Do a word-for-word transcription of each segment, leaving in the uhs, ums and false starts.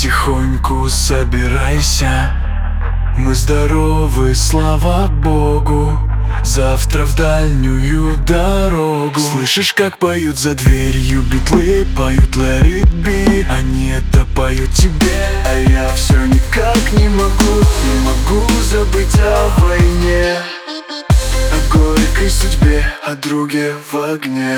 потихоньку собирайся. Мы здоровы, слава Богу. Завтра в дальнюю дорогу. Слышишь, как поют за дверью битлы? Поют let it be. Они это поют тебе, а я все никак не могу, не могу забыть о войне, о горькой судьбе, о друге в огне.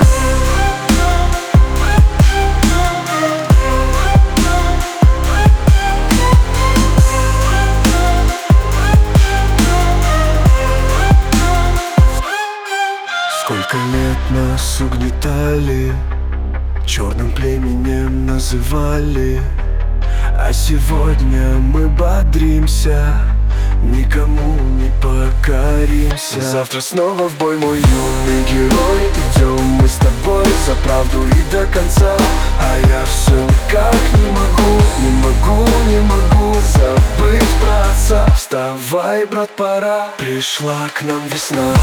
Сколько лет нас угнетали, черным племенем называли, а сегодня мы бодримся, никому не покоримся. Завтра снова в бой, мой юный герой. Идем мы с тобой за правду и до конца. А я все никак не могу, не могу, не могу забыть про отца. Вставай, брат, пора, пришла к нам весна.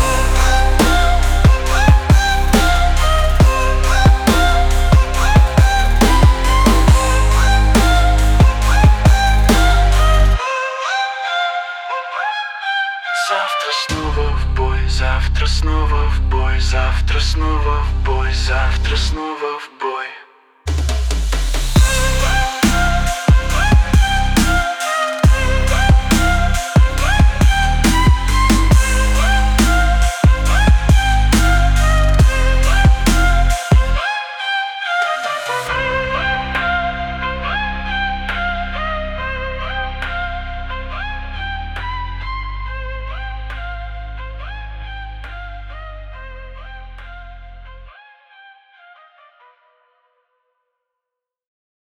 Завтра снова в бой, завтра снова в бой, завтра снова в бой, завтра снова.